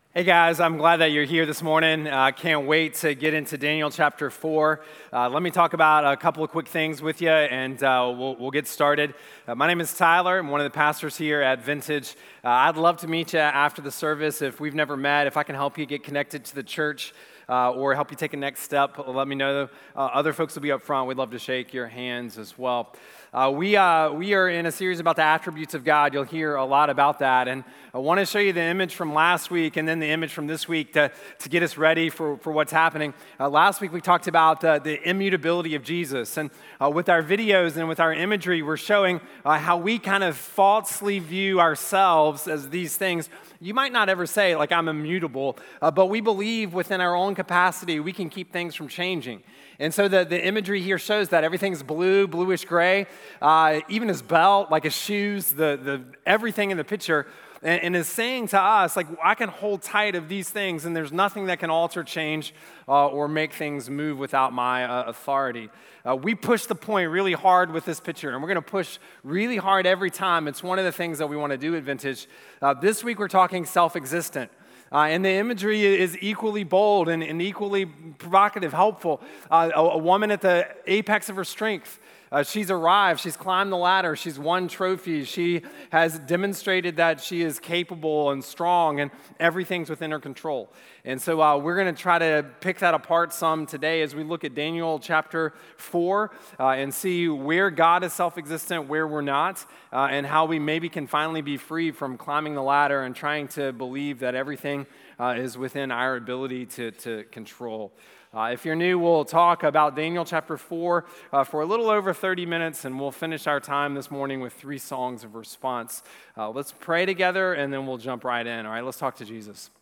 Hey guys, I'm glad that you're here this morning. Can't wait to get into Daniel chapter 4. Let me talk about a couple of quick things with you, and we'll get started. My name is Tyler. I'm one of the pastors here at Vintage. I'd love to meet you after the service. If we've never met, if I can help you get connected to the church or help you take a next step, let me know. Other folks will be up front. We'd love to shake your hands as well. We are in a series about the attributes of God. You'll hear a lot about that. And I want to show you the image from last week and then the image from this week to get us ready for what's happening. Last week we talked about the immutability of Jesus. And with our videos and with our imagery, we're showing how we kind of falsely view ourselves as these things. You might not ever say, like, I'm immutable, but we believe within our own capacity we can keep things from changing. And so the imagery here shows that everything's blue, bluish gray, even his belt, like his shoes, the everything in the picture, and is saying to us, like, I can hold tight of these things, and there's nothing that can alter, change, or make things move without my authority. We push the point really hard with this picture, and we're going to push really hard every time. It's one of the things that we want to do at Vintage. This week we're talking self-existent. And the imagery is equally bold and equally provocative, helpful. A woman at the apex of her strength. She's arrived. She's climbed the ladder. She's won trophies. She has demonstrated that she is capable and strong, and everything's within her control. And so we're going to try to pick that apart some today as we look at Daniel chapter 4 and see where God is self-existent, where we're not, and how we maybe can finally be free from climbing the ladder and trying to believe that everything is within our ability to control. If you're new, we'll talk about Daniel chapter 4 for a little over 30 minutes, and we'll finish our time this morning with 3 songs of response. Let's pray together, and then we'll jump right in. All right, let's talk to Jesus.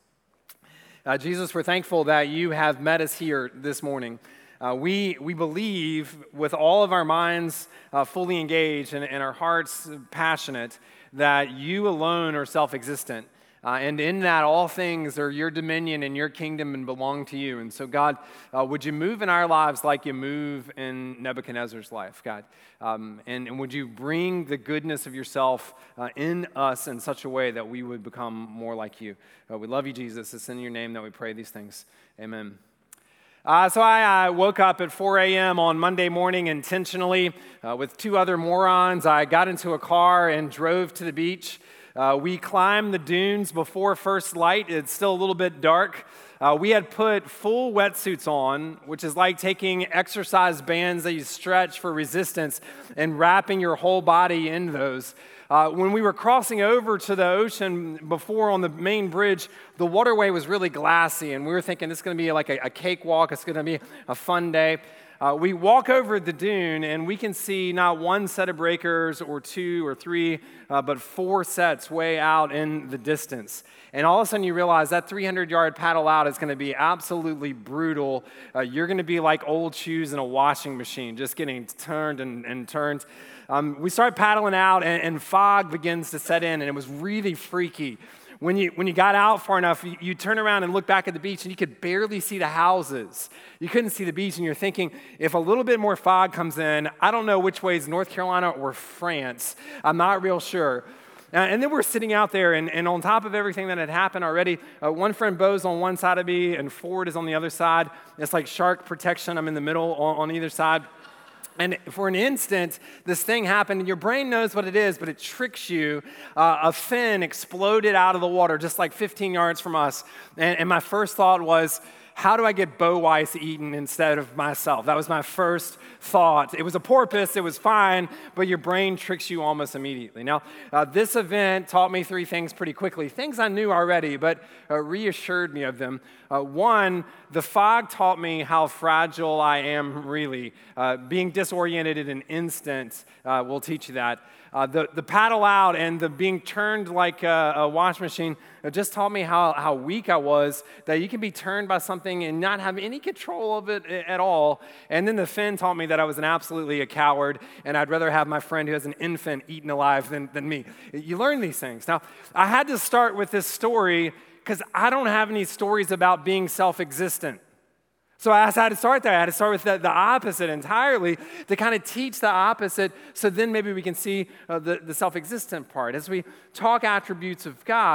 Jesus, we're thankful that you have met us here this morning. We believe with all of our minds fully engaged and our hearts passionate that you alone are self-existent. And in that, all things are your dominion and your kingdom and belong to you. And so, God, would you move in our lives like you move in Nebuchadnezzar's life, God? And would you bring the goodness of yourself in us in such a way that we would become more like you? We love you, Jesus. It's in your name that we pray these things. Amen. So I woke up at 4 a.m. on Monday morning intentionally with 2 other morons. I got into a car and drove to the beach. We climbed the dunes before first light. It's still a little bit dark. We had put full wetsuits on, which is like taking exercise bands that you stretch for resistance and wrapping your whole body in those. When we were crossing over to the ocean before on the main bridge, the waterway was really glassy, and we were thinking it's going to be like a cakewalk. It's going to be a fun day. We walk over the dune, and we can see not 1 set of breakers or 2 or 3, but 4 sets way out in the distance. And all of a sudden you realize that 300-yard paddle out is going to be absolutely brutal. You're going to be like old shoes in a washing machine, just getting turned and turned. We start paddling out, and fog begins to set in, and it was really freaky. When you got out far enough, you turn around and look back at the beach, and you could barely see the houses. You couldn't see the beach, and you're thinking, if a little bit more fog comes in, I don't know which way is North Carolina or France. I'm not real sure. And then we're sitting out there, and on top of everything that had happened already, one friend Bo's on one side of me, and Ford is on the other side. It's like shark protection. I'm in the middle on either side. And for an instant, this thing happened, and your brain knows what it is, but it tricks you. A fin exploded out of the water just like 15 yards from us. And my first thought was, how do I get Bo Weiss eaten instead of myself? That was my first thought. It was a porpoise, it was fine, but your brain tricks you almost immediately. Now, this event taught me 3 things pretty quickly, things I knew already, but reassured me of them. 1, the fog taught me how fragile I am really. Being disoriented in an instant will teach you that. The paddle out and the being turned like a wash machine just taught me how weak I was, that you can be turned by something and not have any control of it at all. And then the fin taught me that I was absolutely a coward, and I'd rather have my friend who has an infant eaten alive than me. You learn these things. Now, I had to start with this story because I don't have any stories about being self-existent. So I had to start there. I had to start with the opposite entirely to kind of teach the opposite, so then maybe we can see the self-existent part. As we talk attributes of God,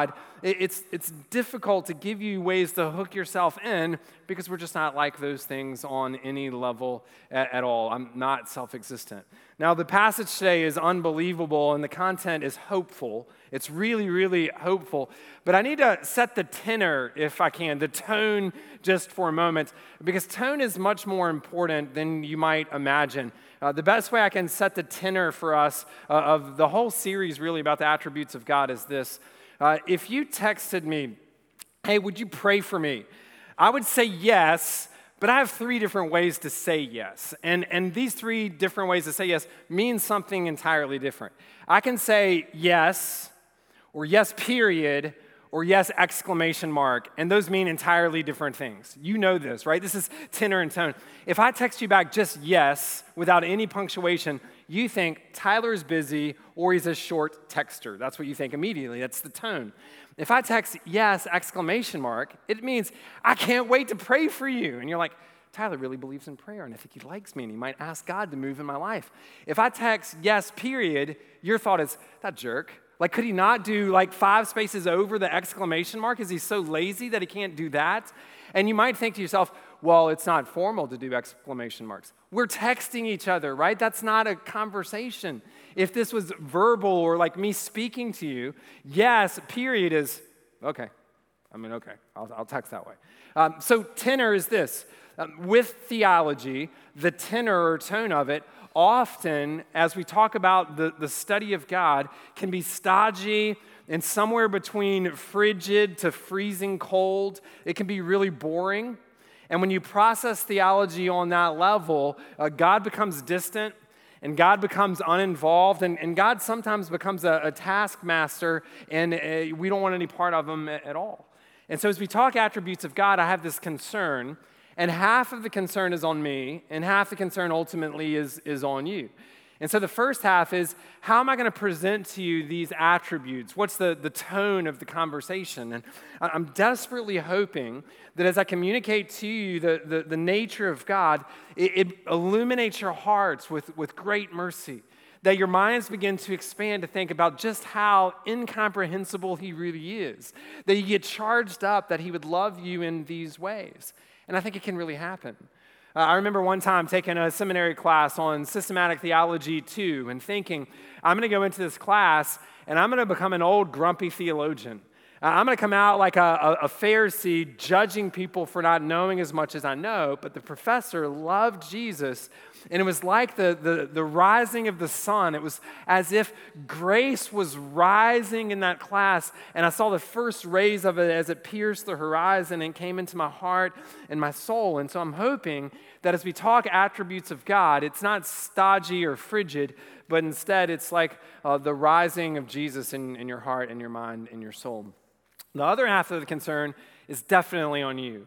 it's difficult to give you ways to hook yourself in because we're just not like those things on any level at all. I'm not self-existent. Now, the passage today is unbelievable, and the content is hopeful. It's really, really hopeful. But I need to set the tenor, if I can, the tone just for a moment, because tone is much more important than you might imagine. The best way I can set the tenor for us of the whole series really about the attributes of God is this. If you texted me, hey, would you pray for me? I would say yes, but I have 3 different ways to say yes. And these 3 different ways to say yes mean something entirely different. I can say yes, or yes, period, or yes, exclamation mark, and those mean entirely different things. You know this, right? This is tenor and tone. If I text you back just yes, without any punctuation, you think Tyler's busy or he's a short texter. That's what you think immediately. That's the tone. If I text yes, exclamation mark, it means I can't wait to pray for you. And you're like, Tyler really believes in prayer, and I think he likes me, and he might ask God to move in my life. If I text yes, period, your thought is, that jerk. Like, could he not do like 5 spaces over the exclamation mark? Is he so lazy that he can't do that? And you might think to yourself, well, it's not formal to do exclamation marks. We're texting each other, right? That's not a conversation. If this was verbal or like me speaking to you, yes, period is, okay. Okay, I'll text that way. So tenor is this. With theology, the tenor or tone of it often, as we talk about the study of God, can be stodgy and somewhere between frigid to freezing cold. It can be really boring. And when you process theology on that level, God becomes distant and God becomes uninvolved, and God sometimes becomes a taskmaster, and we don't want any part of him at all. And so as we talk attributes of God, I have this concern. And half of the concern is on me, and half the concern ultimately is on you. And so the first half is, how am I going to present to you these attributes? What's the tone of the conversation? And I'm desperately hoping that as I communicate to you the nature of God, it illuminates your hearts with great mercy, that your minds begin to expand to think about just how incomprehensible he really is, that you get charged up that he would love you in these ways. And I think it can really happen. I remember one time taking a seminary class on systematic theology 2 and thinking, I'm going to go into this class and I'm going to become an old grumpy theologian. I'm going to come out like a Pharisee judging people for not knowing as much as I know, but the professor loved Jesus, and it was like the rising of the sun. It was as if grace was rising in that class, and I saw the first rays of it as it pierced the horizon and came into my heart and my soul. And so I'm hoping that as we talk attributes of God, it's not stodgy or frigid, but instead it's like the rising of Jesus in your heart and your mind and your soul. The other half of the concern is definitely on you.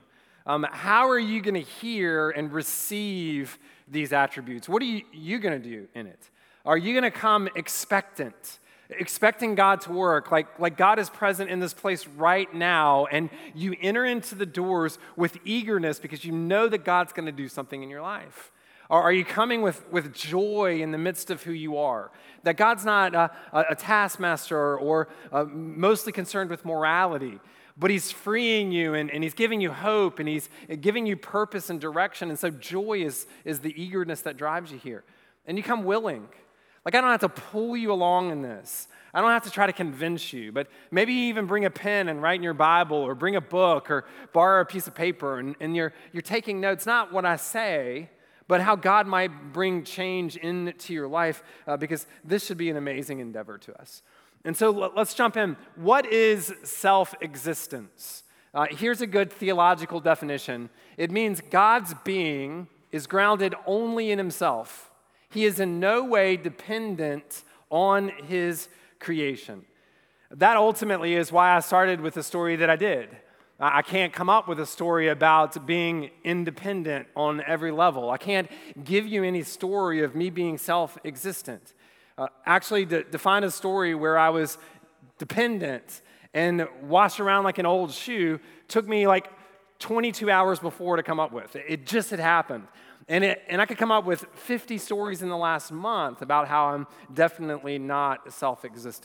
How are you going to hear and receive these attributes? What are you going to do in it? Are you going to come expecting God to work, like God is present in this place right now, and you enter into the doors with eagerness because you know that God's going to do something in your life? Or are you coming with joy in the midst of who you are? That God's not a taskmaster or mostly concerned with morality, but he's freeing you and he's giving you hope and he's giving you purpose and direction. And so joy is the eagerness that drives you here. And you come willing. Like, I don't have to pull you along in this. I don't have to try to convince you, but maybe you even bring a pen and write in your Bible or bring a book or borrow a piece of paper and you're taking notes, not what I say, but how God might bring change into your life, because this should be an amazing endeavor to us. And so let's jump in. What is self-existence? Here's a good theological definition. It means God's being is grounded only in himself. He is in no way dependent on his creation. That ultimately is why I started with the story that I did. I can't come up with a story about being independent on every level. I can't give you any story of me being self-existent. Actually, to find a story where I was dependent and washed around like an old shoe took me like 22 hours before to come up with. It just had happened. And I could come up with 50 stories in the last month about how I'm definitely not self-existent.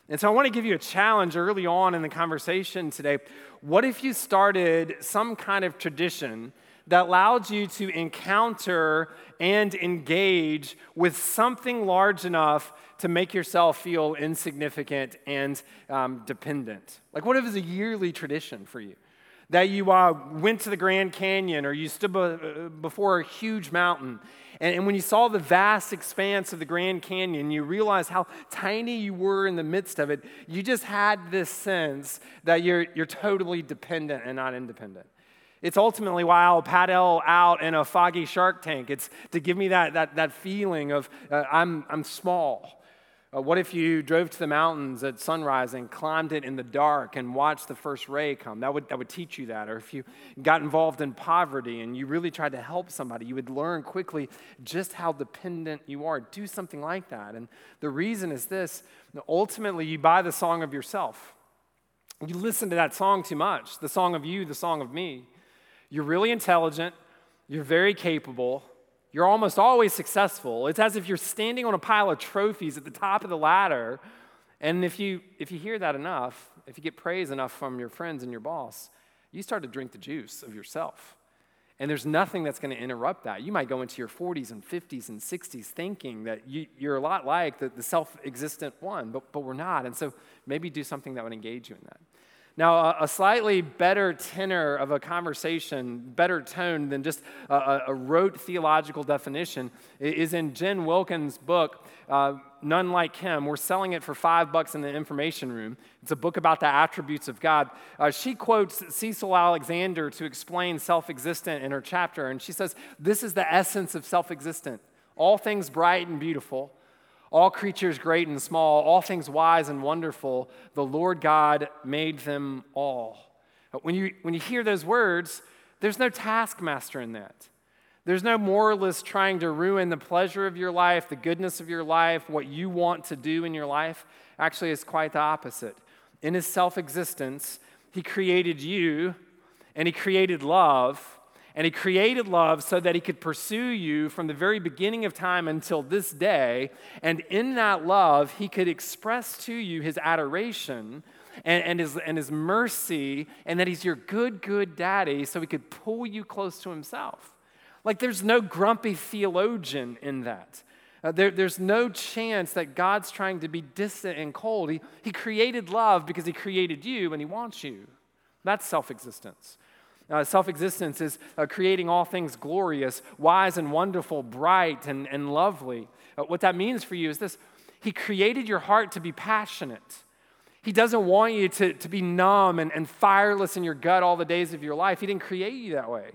And so I want to give you a challenge early on in the conversation today. What if you started some kind of tradition that allowed you to encounter and engage with something large enough to make yourself feel insignificant and dependent? Like, what if it was a yearly tradition for you? That you went to the Grand Canyon or you stood before a huge mountain, and when you saw the vast expanse of the Grand Canyon, you realized how tiny you were in the midst of it. You just had this sense that you're totally dependent and not independent. It's ultimately why I'll paddle out in a foggy shark tank. It's to give me that feeling of I'm small. What if you drove to the mountains at sunrise and climbed it in the dark and watched the first ray come? That would teach you that. Or if you got involved in poverty and you really tried to help somebody, you would learn quickly just how dependent you are. Do something like that. And the reason is this: ultimately, you buy the song of yourself. You listen to that song too much, the song of you, the song of me. You're really intelligent. You're very capable. You're almost always successful. It's as if you're standing on a pile of trophies at the top of the ladder. And if you hear that enough, if you get praise enough from your friends and your boss, you start to drink the juice of yourself. And there's nothing that's going to interrupt that. You might go into your 40s and 50s and 60s thinking that you're a lot like the self-existent one, but we're not. And so maybe do something that would engage you in that. Now, a slightly better tenor of a conversation, better tone than just a rote theological definition is in Jen Wilkins' book, None Like Him. We're selling it for $5 in the information room. It's a book about the attributes of God. She quotes Cecil Alexander to explain self-existent in her chapter, and she says, "This is the essence of self-existent. All things bright and beautiful, all creatures great and small, all things wise and wonderful, the Lord God made them all." When you hear those words, there's no taskmaster in that. There's no moralist trying to ruin the pleasure of your life, the goodness of your life, what you want to do in your life. Actually, it's quite the opposite. In his self-existence, he created you, and he created love. And he created love so that he could pursue you from the very beginning of time until this day. And in that love, he could express to you his adoration and his mercy, and that he's your good daddy, so he could pull you close to himself. Like, there's no grumpy theologian in that. There's no chance that God's trying to be distant and cold. He created love because he created you and he wants you. That's self-existence. Self-existence is creating all things glorious, wise and wonderful, bright and lovely. What that means for you is this: he created your heart to be passionate. He doesn't want you to be numb and fireless in your gut all the days of your life. He didn't create you that way.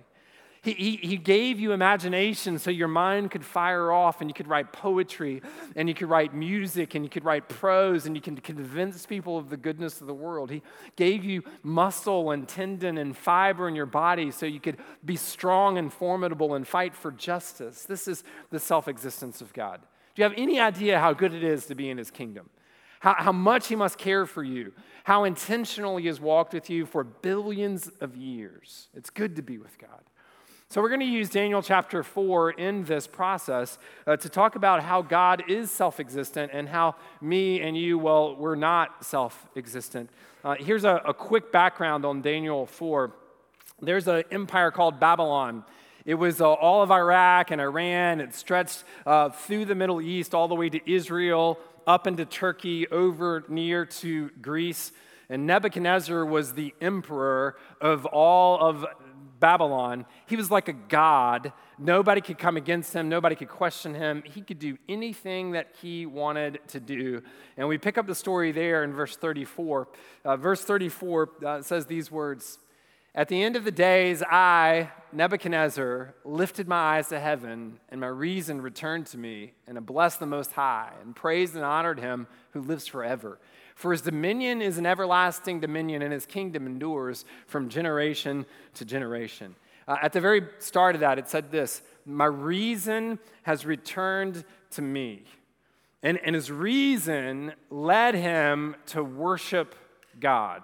He gave you imagination so your mind could fire off and you could write poetry and you could write music and you could write prose and you can convince people of the goodness of the world. He gave you muscle and tendon and fiber in your body so you could be strong and formidable and fight for justice. This is the self-existence of God. Do you have any idea how good it is to be in his kingdom? How much he must care for you? How intentional he has walked with you for billions of years? It's good to be with God. So we're going to use Daniel chapter 4 in this process to talk about how God is self-existent and how me and you, well, we're not self-existent. Here's a quick background on Daniel 4. There's an empire called Babylon. It was all of Iraq and Iran. It stretched through the Middle East all the way to Israel, up into Turkey, over near to Greece. And Nebuchadnezzar was the emperor of all of Babylon. He was like a god. Nobody could come against him. Nobody could question him. He could do anything that he wanted to do. And we pick up the story there in verse 34. Verse 34 says these words: "At the end of the days, I, Nebuchadnezzar, lifted my eyes to heaven, and my reason returned to me, and I blessed the Most High, and praised and honored him who lives forever. For his dominion is an everlasting dominion, and his kingdom endures from generation to generation." At the very start of that, it said this: "My reason has returned to me." And his reason led him to worship God.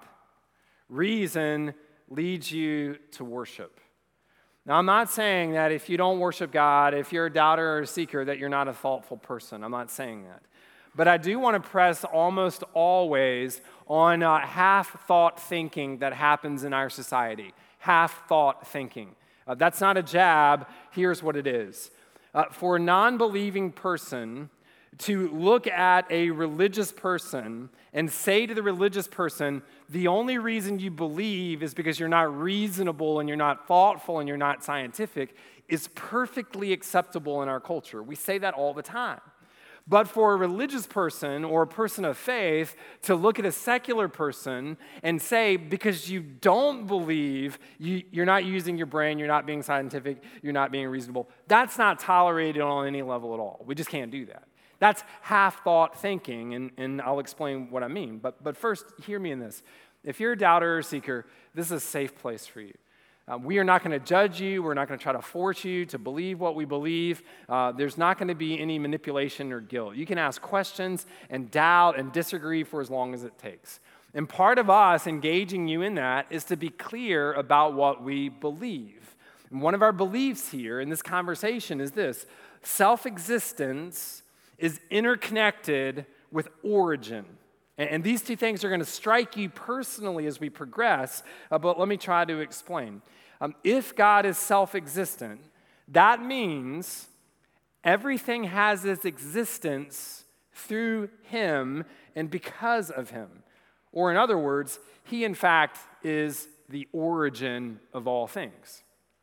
Reason leads you to worship. Now, I'm not saying that if you don't worship God, if you're a doubter or a seeker, that you're not a thoughtful person. I'm not saying that. but I do want to press almost always on half-thought thinking that happens in our society. Half-thought thinking. That's not a jab. Here's what it is. For a non-believing person to look at a religious person and say to the religious person, the only reason you believe is because you're not reasonable and you're not thoughtful and you're not scientific, is perfectly acceptable in our culture. We say that all the time. But for a religious person or a person of faith to look at a secular person and say, because you don't believe, you're not using your brain, you're not being scientific, you're not being reasonable, that's not tolerated on any level at all. We just can't do that. That's half-thought thinking, and I'll explain what I mean. But first, hear me in this. If you're a doubter or seeker, this is a safe place for you. We are not going to judge you. We're not going to try to force you to believe what we believe. There's not going to be any manipulation or guilt. You can ask questions and doubt and disagree for as long as it takes. And part of us engaging you in that is to be clear about what we believe. And one of our beliefs here in this conversation is this: self-existence is interconnected with origin. And these two things are going to strike you personally as we progress, but let me try to explain. If God is self-existent, that means everything has its existence through him and because of him. Or in other words, he in fact is the origin of all things.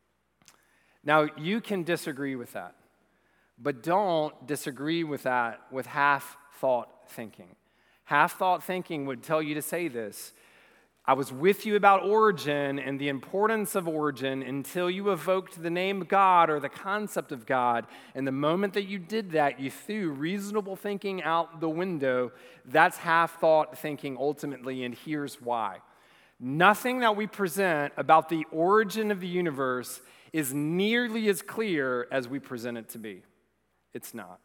Now, you can disagree with that, but don't disagree with that with half-thought thinking. Half-thought thinking would tell you to say this: I was with you about origin and the importance of origin until you evoked the name God or the concept of God. And the moment that you did that, you threw reasonable thinking out the window. That's half-thought thinking ultimately, and here's why. Nothing that we present about the origin of the universe is nearly as clear as we present it to be. It's not.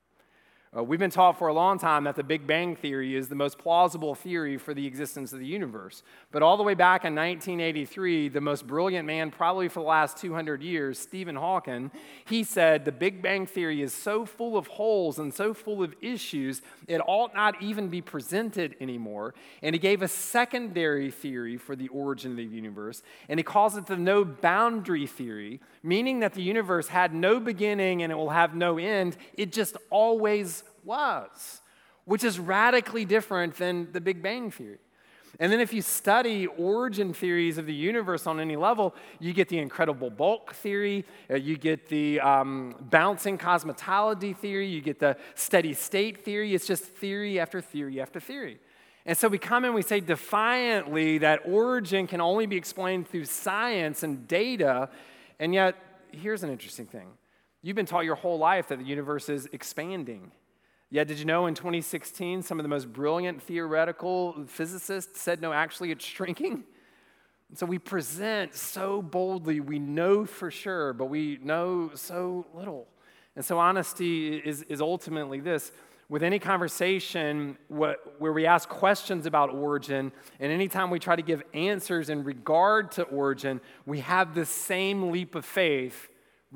We've been taught for a long time that the Big Bang Theory is the most plausible theory for the existence of the universe. But all the way back in 1983, the most brilliant man probably for the last 200 years, Stephen Hawking, he said the Big Bang Theory is so full of holes and so full of issues, it ought not even be presented anymore. And he gave a secondary theory for the origin of the universe, and he calls it the no boundary theory, meaning that the universe had no beginning and it will have no end. It just always was, which is radically different than the Big Bang Theory. And then if you study origin theories of the universe on any level, you get the incredible bulk theory, you get the bouncing cosmology theory, you get the steady state theory. It's just theory after theory after theory. And so we come and we say defiantly that origin can only be explained through science and data, and yet here's an interesting thing. You've been taught your whole life that the universe is expanding. Yet, did you know in 2016, some of the most brilliant theoretical physicists said, no, actually it's shrinking? And so we present so boldly, we know for sure, but we know so little. And so honesty is ultimately this. With any conversation where we ask questions about origin, and anytime we try to give answers in regard to origin, we have the same leap of faith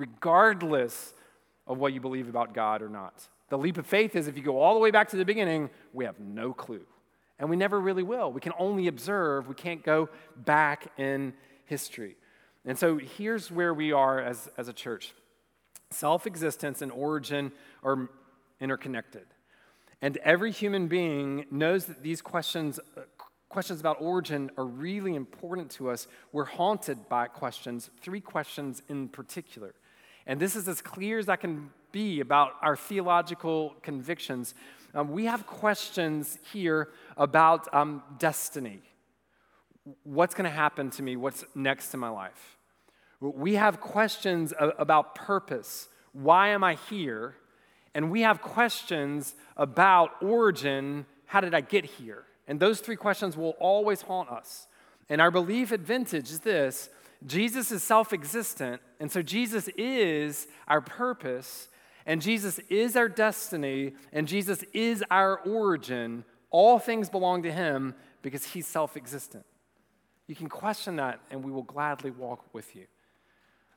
regardless of what you believe about God or not. The leap of faith is if you go all the way back to the beginning, we have no clue. And we never really will. We can only observe. We can't go back in history. And so here's where we are as a church. Self-existence and origin are interconnected. And every human being knows that these questions about origin are really important to us. We're haunted by questions, 3 questions in particular. And this is as clear as I can be about our theological convictions. We have questions here about destiny. What's going to happen to me? What's next in my life? We have questions about purpose. Why am I here? And we have questions about origin. How did I get here? And those 3 questions will always haunt us. And our belief at Vintage is this: Jesus is self-existent, and so Jesus is our purpose, and Jesus is our destiny, and Jesus is our origin. All things belong to him because he's self-existent. You can question that, and we will gladly walk with you.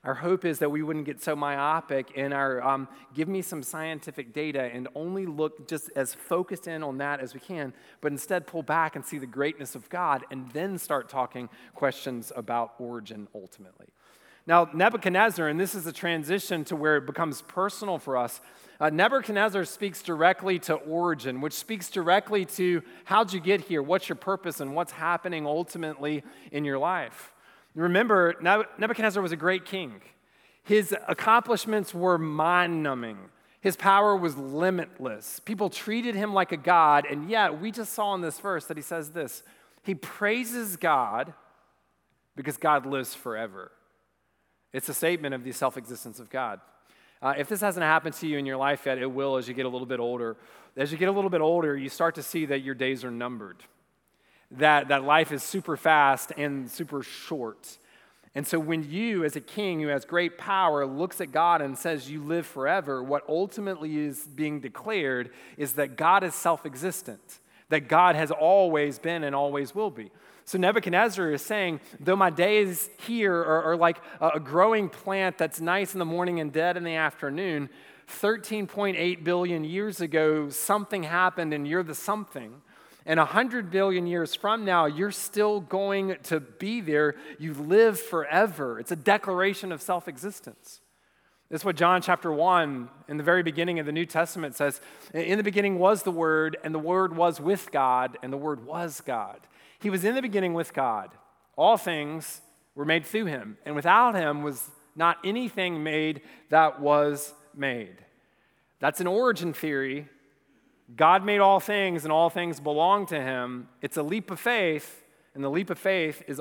Our hope is that we wouldn't get so myopic in our give me some scientific data and only look just as focused in on that as we can, but instead pull back and see the greatness of God and then start talking questions about origin ultimately. Now, Nebuchadnezzar, and this is a transition to where it becomes personal for us, Nebuchadnezzar speaks directly to origin, which speaks directly to how'd you get here, what's your purpose, and what's happening ultimately in your life. Remember, Nebuchadnezzar was a great king. His accomplishments were mind-numbing. His power was limitless. People treated him like a god, and yet we just saw in this verse that he says this. He praises God because God lives forever. It's a statement of the self-existence of God. If this hasn't happened to you in your life yet, it will as you get a little bit older. As you get a little bit older, you start to see that your days are numbered. That life is super fast and super short. And so when you, as a king who has great power, looks at God and says you live forever, what ultimately is being declared is that God is self-existent, that God has always been and always will be. So Nebuchadnezzar is saying, though my days here are like a growing plant that's nice in the morning and dead in the afternoon, 13.8 billion years ago, something happened and you're the something. And 100 billion years from now, you're still going to be there. You live forever. It's a declaration of self-existence. This is what John chapter 1, in the very beginning of the New Testament says. In the beginning was the Word, and the Word was with God, and the Word was God. He was in the beginning with God. All things were made through him, and without him was not anything made that was made. That's an origin theory. God made all things, and all things belong to him. It's a leap of faith, and the leap of faith is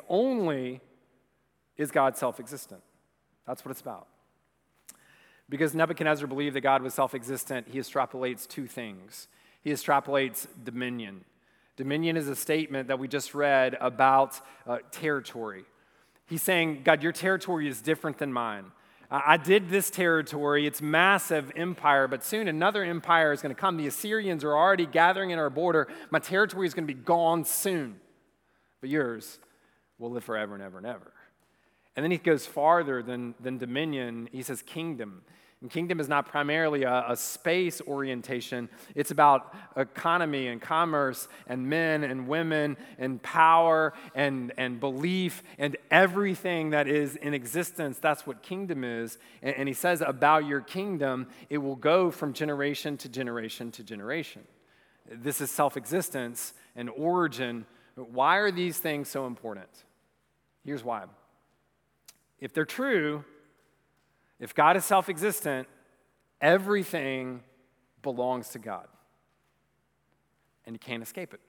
God self-existent? That's what it's about. Because Nebuchadnezzar believed that God was self-existent, he extrapolates two things. He extrapolates dominion. Dominion is a statement that we just read about territory. He's saying, God, your territory is different than mine. I did this territory, it's massive empire, but soon another empire is going to come. The Assyrians are already gathering in our border. My territory is going to be gone soon. But yours will live forever and ever and ever. And then he goes farther than dominion. He says kingdom. And kingdom is not primarily a space orientation. It's about economy and commerce and men and women and power and belief and everything that is in existence. That's what kingdom is. And he says about your kingdom, it will go from generation to generation to generation. This is self-existence and origin. Why are these things so important? Here's why. If they're true, if God is self-existent, everything belongs to God. And you can't escape it.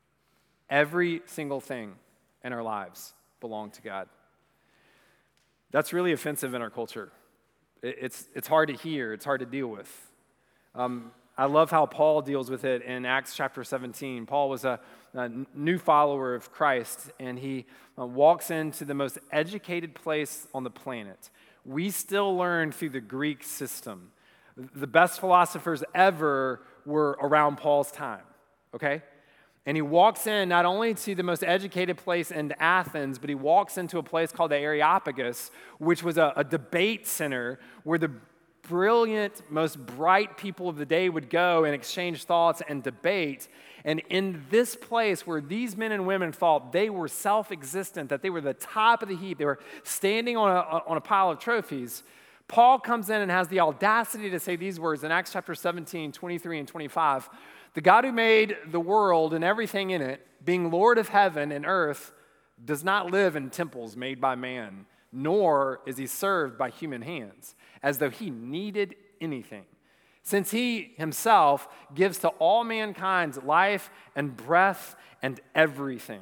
Every single thing in our lives belongs to God. That's really offensive in our culture. It's hard to hear. It's hard to deal with. I love how Paul deals with it in Acts chapter 17. Paul was a new follower of Christ, and he walks into the most educated place on the planet. We still learn through the Greek system. The best philosophers ever were around Paul's time, okay? And he walks in not only to the most educated place in Athens, but he walks into a place called the Areopagus, which was a debate center where the brilliant, most bright people of the day would go and exchange thoughts and debate. And in this place where these men and women thought they were self-existent, that they were the top of the heap, they were standing on a pile of trophies, Paul comes in and has the audacity to say these words in Acts chapter 17, 23 and 25. The God who made the world and everything in it, being Lord of heaven and earth, does not live in temples made by man, nor is he served by human hands, as though he needed anything, since he himself gives to all mankind life and breath and everything.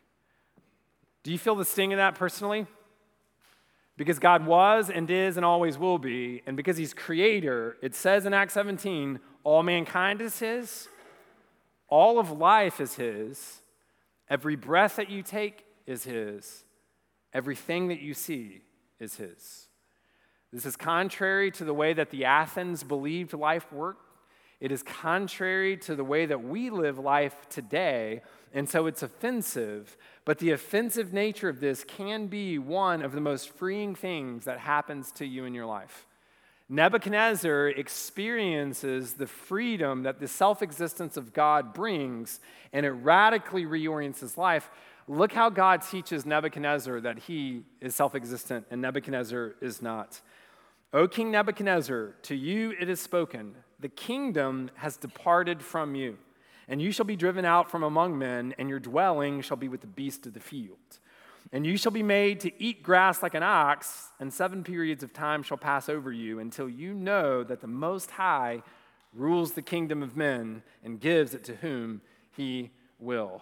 Do you feel the sting of that personally? Because God was and is and always will be, and because he's creator, it says in Acts 17, all mankind is his, all of life is his, every breath that you take is his, everything that you see is his. This is contrary to the way that the Athens believed life worked. It is contrary to the way that we live life today, and so it's offensive. But the offensive nature of this can be one of the most freeing things that happens to you in your life. Nebuchadnezzar experiences the freedom that the self-existence of God brings, and it radically reorients his life. Look how God teaches Nebuchadnezzar that he is self-existent and Nebuchadnezzar is not. O King Nebuchadnezzar, to you it is spoken, the kingdom has departed from you, and you shall be driven out from among men, and your dwelling shall be with the beasts of the field. And you shall be made to eat grass like an ox, and 7 periods of time shall pass over you until you know that the Most High rules the kingdom of men and gives it to whom he will.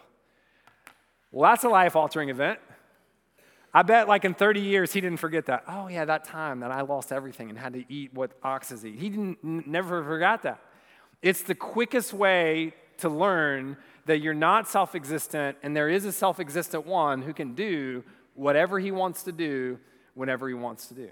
Well, that's a life-altering event. I bet like in 30 years, he didn't forget that. Oh yeah, that time that I lost everything and had to eat what oxes eat. He never forgot that. It's the quickest way to learn that you're not self-existent and there is a self-existent one who can do whatever he wants to do whenever he wants to do.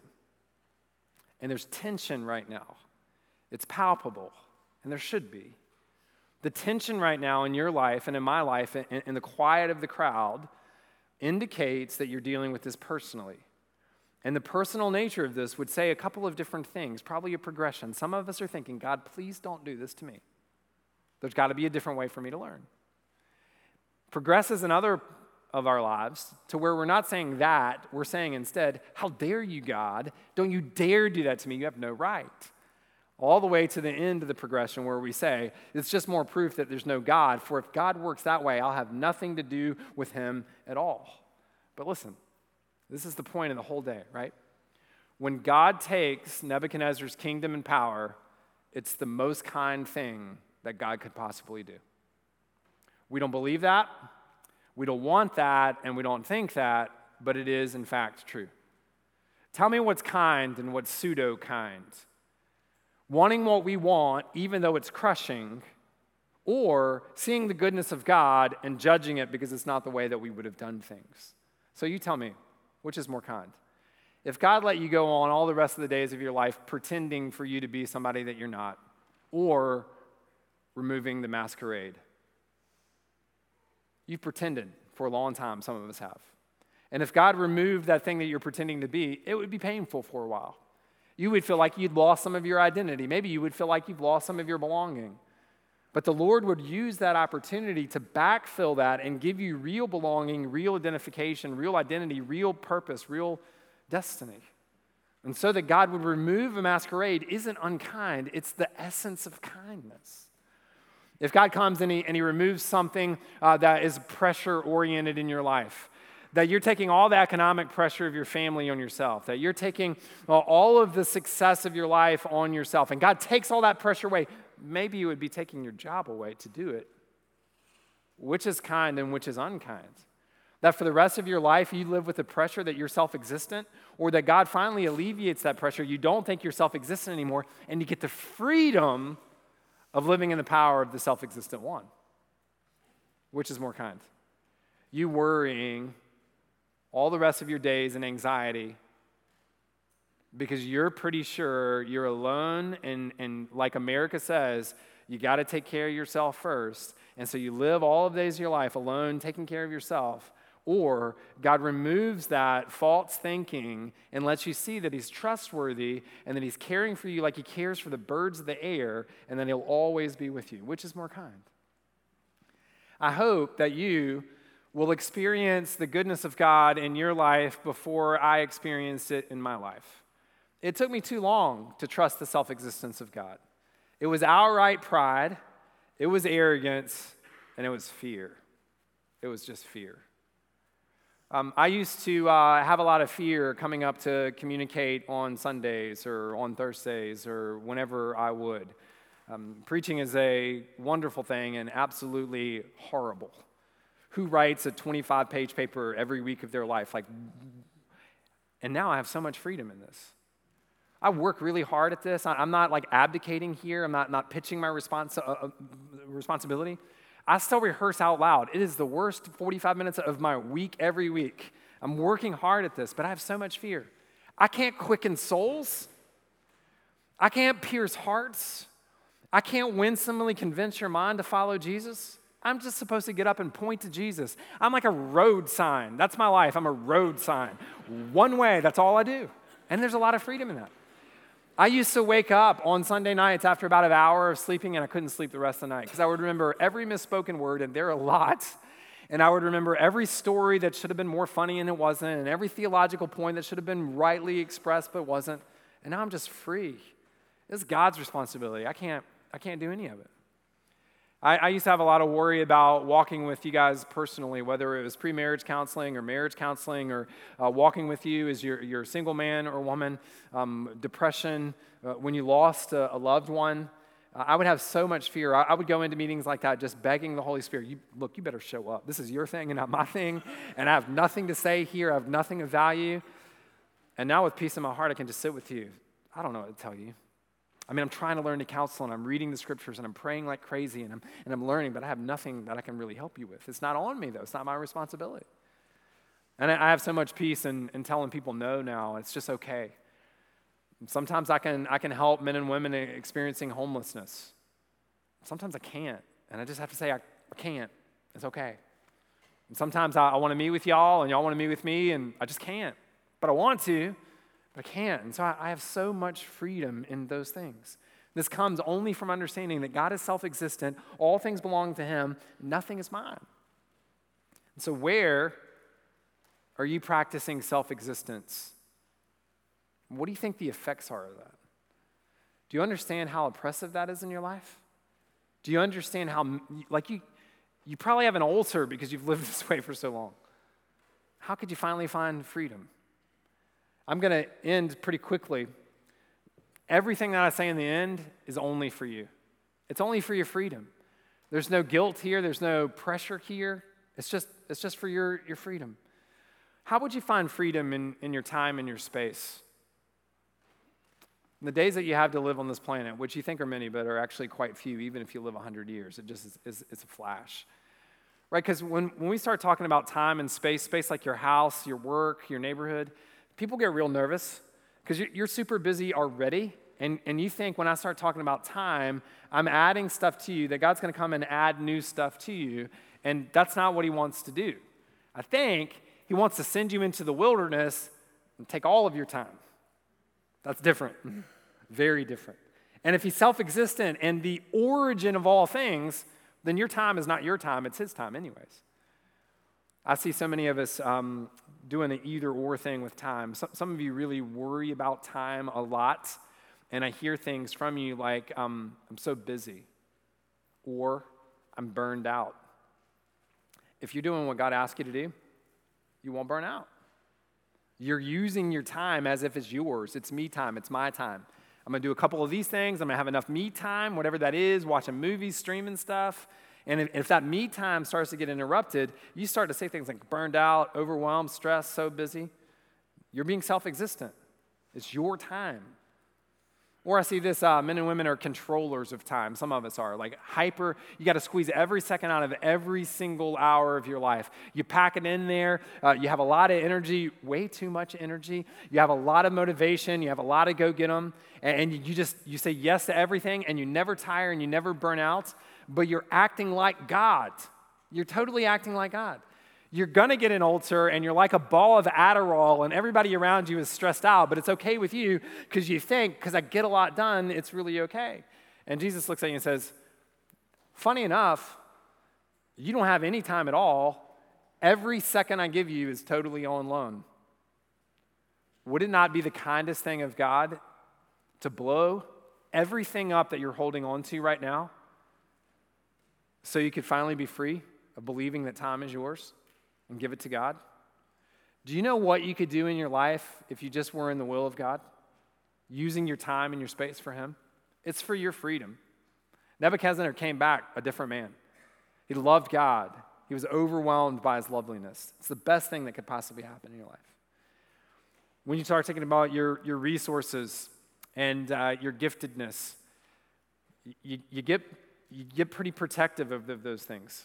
And there's tension right now. It's palpable, and there should be. The tension right now in your life and in my life, in the quiet of the crowd, indicates that you're dealing with this personally. And the personal nature of this would say a couple of different things, probably a progression. Some of us are thinking, God, please don't do this to me. There's got to be a different way for me to learn. Progresses in other of our lives to where we're not saying that, we're saying instead, how dare you, God? Don't you dare do that to me. You have no right. All the way to the end of the progression where we say, it's just more proof that there's no God, for if God works that way, I'll have nothing to do with him at all. But listen, this is the point of the whole day, right? When God takes Nebuchadnezzar's kingdom and power, it's the most kind thing that God could possibly do. We don't believe that, we don't want that, and we don't think that, but it is in fact true. Tell me what's kind and what's pseudo-kind. Wanting what we want, even though it's crushing, or seeing the goodness of God and judging it because it's not the way that we would have done things. So you tell me, which is more kind? If God let you go on all the rest of the days of your life pretending for you to be somebody that you're not, or removing the masquerade. You've pretended for a long time, some of us have. And if God removed that thing that you're pretending to be, it would be painful for a while. You would feel like you'd lost some of your identity. Maybe you would feel like you've lost some of your belonging. But the Lord would use that opportunity to backfill that and give you real belonging, real identification, real identity, real purpose, real destiny. And so that God would remove a masquerade isn't unkind. It's the essence of kindness. If God comes and he removes something that is pressure-oriented in your life, that you're taking all the economic pressure of your family on yourself, that you're taking all of the success of your life on yourself, and God takes all that pressure away, maybe you would be taking your job away to do it. Which is kind and which is unkind? That for the rest of your life, you live with the pressure that you're self-existent, or that God finally alleviates that pressure, you don't think you're self-existent anymore, and you get the freedom of living in the power of the self-existent one. Which is more kind? You worrying all the rest of your days in anxiety because you're pretty sure you're alone, and like America says, you got to take care of yourself first, and so you live all of the days of your life alone, taking care of yourself, or God removes that false thinking and lets you see that he's trustworthy and that he's caring for you like he cares for the birds of the air, and that he'll always be with you. Which is more kind? I hope that you will experience the goodness of God in your life before I experienced it in my life. It took me too long to trust the self-existence of God. It was outright pride, it was arrogance, and it was fear. It was just fear. I used to have a lot of fear coming up to communicate on Sundays or on Thursdays or whenever I would. Preaching is a wonderful thing and absolutely horrible. Who writes a 25-page paper every week of their life? And now I have so much freedom in this. I work really hard at this. I'm not abdicating here. I'm not pitching my responsibility. I still rehearse out loud. It is the worst 45 minutes of my week every week. I'm working hard at this, but I have so much fear. I can't quicken souls. I can't pierce hearts. I can't winsomely convince your mind to follow Jesus. I'm just supposed to get up and point to Jesus. I'm like a road sign. That's my life. I'm a road sign. One way, that's all I do. And there's a lot of freedom in that. I used to wake up on Sunday nights after about an hour of sleeping, and I couldn't sleep the rest of the night because I would remember every misspoken word, and there are a lot. And I would remember every story that should have been more funny and it wasn't, and every theological point that should have been rightly expressed but wasn't. And now I'm just free. This is God's responsibility. I can't do any of it. I used to have a lot of worry about walking with you guys personally, whether it was pre-marriage counseling or marriage counseling or walking with you as you're a single man or woman, depression, when you lost a loved one. I would have so much fear. I would go into meetings like that just begging the Holy Spirit, you better show up. This is your thing and not my thing, and I have nothing to say here. I have nothing of value. And now with peace in my heart, I can just sit with you. I don't know what to tell you. I mean, I'm trying to learn to counsel, and I'm reading the scriptures, and I'm praying like crazy, and I'm learning, but I have nothing that I can really help you with. It's not on me, though. It's not my responsibility. And I have so much peace in telling people no now. It's just okay. Sometimes I can help men and women experiencing homelessness. Sometimes I can't, and I just have to say I can't. It's okay. And sometimes I want to meet with y'all, and y'all want to meet with me, and I just can't. But I want to. But I can't. And so I have so much freedom in those things. This comes only from understanding that God is self-existent. All things belong to him. Nothing is mine. And so where are you practicing self-existence? What do you think the effects are of that? Do you understand how oppressive that is in your life? Do you understand how, you probably have an ulcer because you've lived this way for so long. How could you finally find freedom? I'm going to end pretty quickly. Everything that I say in the end is only for you. It's only for your freedom. There's no guilt here. There's no pressure here. It's just for your freedom. How would you find freedom in your time and your space? In the days that you have to live on this planet, which you think are many, but are actually quite few, even if you live 100 years, it's a flash. Right? Because when we start talking about time and space like your house, your work, your neighborhood, people get real nervous because you're super busy already, and you think when I start talking about time, I'm adding stuff to you, that God's going to come and add new stuff to you, and that's not what he wants to do. I think he wants to send you into the wilderness and take all of your time. That's different, very different. And if he's self-existent and the origin of all things, then your time is not your time, it's his time anyways. I see so many of us doing an either-or thing with time. Some of you really worry about time a lot, and I hear things from you like, I'm so busy, or I'm burned out. If you're doing what God asked you to do, you won't burn out. You're using your time as if it's yours. It's me time. It's my time. I'm going to do a couple of these things. I'm going to have enough me time, whatever that is, watching movies, streaming stuff. And if that me time starts to get interrupted, you start to say things like burned out, overwhelmed, stressed, so busy. You're being self-existent. It's your time. Or I see this, men and women are controllers of time. Some of us are, like hyper. You got to squeeze every second out of every single hour of your life. You pack it in there. You have a lot of energy, way too much energy. You have a lot of motivation. You have a lot of go get them. And you say yes to everything, and you never tire and you never burn out. But you're acting like God. You're totally acting like God. You're going to get an ulcer, and you're like a ball of Adderall, and everybody around you is stressed out, but it's okay with you because you think, because I get a lot done, it's really okay. And Jesus looks at you and says, funny enough, you don't have any time at all. Every second I give you is totally on loan. Would it not be the kindest thing of God to blow everything up that you're holding on to right now so you could finally be free of believing that time is yours? And give it to God? Do you know what you could do in your life if you just were in the will of God? Using your time and your space for him? It's for your freedom. Nebuchadnezzar came back a different man. He loved God. He was overwhelmed by his loveliness. It's the best thing that could possibly happen in your life. When you start thinking about your resources and your giftedness, you get pretty protective of those things.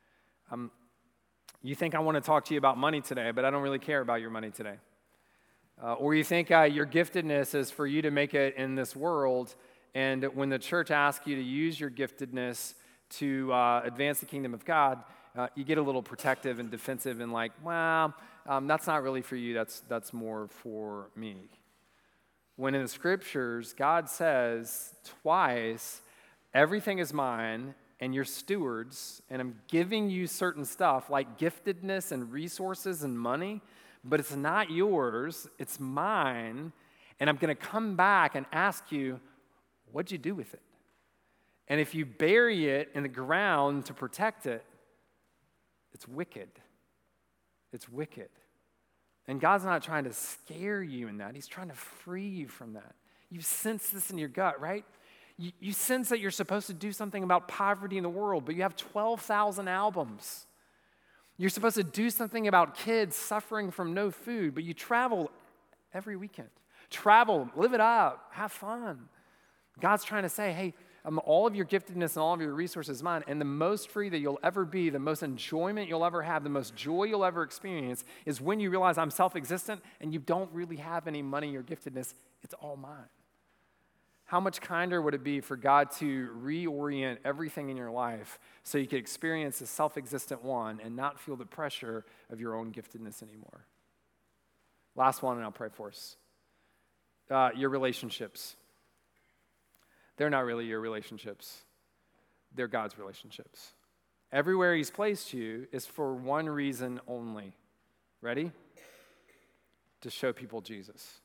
You think I want to talk to you about money today, but I don't really care about your money today. Or you think your giftedness is for you to make it in this world, And when the church asks you to use your giftedness to advance the kingdom of God, you get a little protective and defensive and like, well, that's not really for you, that's more for me. When in the scriptures, God says twice, everything is mine and you're stewards, and I'm giving you certain stuff like giftedness and resources and money, but it's not yours, it's mine, and I'm going to come back and ask you, what'd you do with it? And if you bury it in the ground to protect it, it's wicked. It's wicked. And God's not trying to scare you in that. He's trying to free you from that. You sense this in your gut, right? You sense that you're supposed to do something about poverty in the world, but you have 12,000 albums. You're supposed to do something about kids suffering from no food, but you travel every weekend. Travel, live it up, have fun. God's trying to say, hey, all of your giftedness and all of your resources is mine, and the most free that you'll ever be, the most enjoyment you'll ever have, the most joy you'll ever experience is when you realize I'm self-existent and you don't really have any money or giftedness. It's all mine. How much kinder would it be for God to reorient everything in your life so you could experience the self-existent one and not feel the pressure of your own giftedness anymore? Last one, and I'll pray for us. Your relationships. They're not really your relationships. They're God's relationships. Everywhere He's placed you is for one reason only. Ready? To show people Jesus.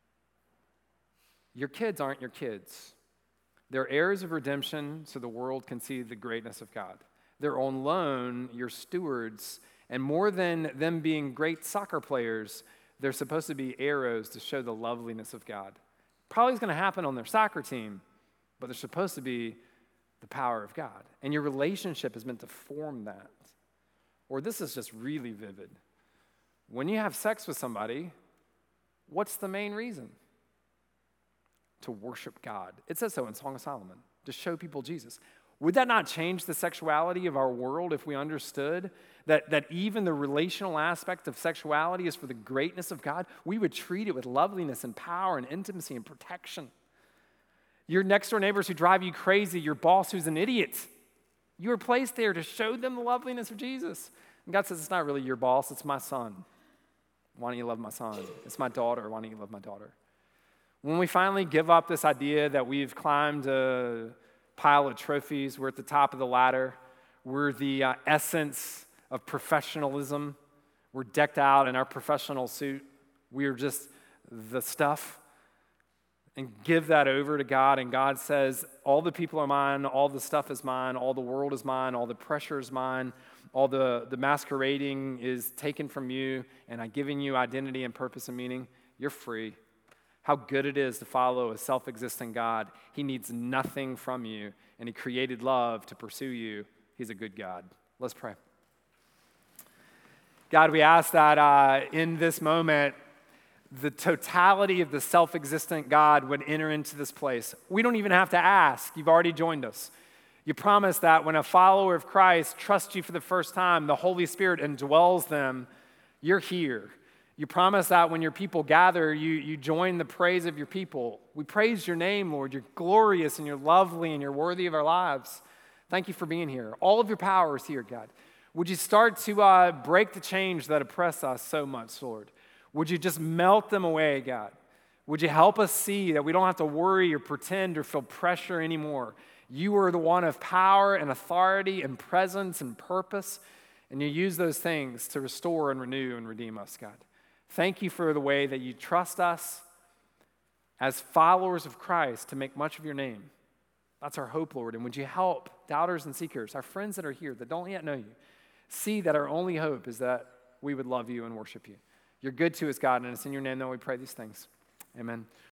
Your kids aren't your kids. They're heirs of redemption so the world can see the greatness of God. They're on loan, your stewards, and more than them being great soccer players, they're supposed to be arrows to show the loveliness of God. Probably is going to happen on their soccer team, but they're supposed to be the power of God. And your relationship is meant to form that. Or this is just really vivid. When you have sex with somebody, what's the main reason? To worship God. It says so in Song of Solomon, to show people Jesus. Would that not change the sexuality of our world if we understood that even the relational aspect of sexuality is for the greatness of God? We would treat it with loveliness and power and intimacy and protection. Your next door neighbors who drive you crazy, your boss who's an idiot, you were placed there to show them the loveliness of Jesus. And God says, it's not really your boss, it's my son. Why don't you love my son? It's my daughter, why don't you love my daughter? When we finally give up this idea that we've climbed a pile of trophies, we're at the top of the ladder, we're the essence of professionalism, we're decked out in our professional suit, we're just the stuff, and give that over to God, and God says, all the people are mine, all the stuff is mine, all the world is mine, all the pressure is mine, all the masquerading is taken from you, and I'm giving you identity and purpose and meaning, you're free. How good it is to follow a self-existing God. He needs nothing from you, and He created love to pursue you. He's a good God. Let's pray. God, we ask that in this moment, the totality of the self-existent God would enter into this place. We don't even have to ask. You've already joined us. You promise that when a follower of Christ trusts you for the first time, the Holy Spirit indwells them. You're here. You promise that when your people gather, you join the praise of your people. We praise your name, Lord. You're glorious and you're lovely and you're worthy of our lives. Thank you for being here. All of your power is here, God. Would you start to break the chains that oppress us so much, Lord? Would you just melt them away, God? Would you help us see that we don't have to worry or pretend or feel pressure anymore? You are the one of power and authority and presence and purpose, and you use those things to restore and renew and redeem us, God. Thank you for the way that you trust us as followers of Christ to make much of your name. That's our hope, Lord. And would you help doubters and seekers, our friends that are here that don't yet know you, see that our only hope is that we would love you and worship you. You're good to us, God, and it's in your name that we pray these things. Amen.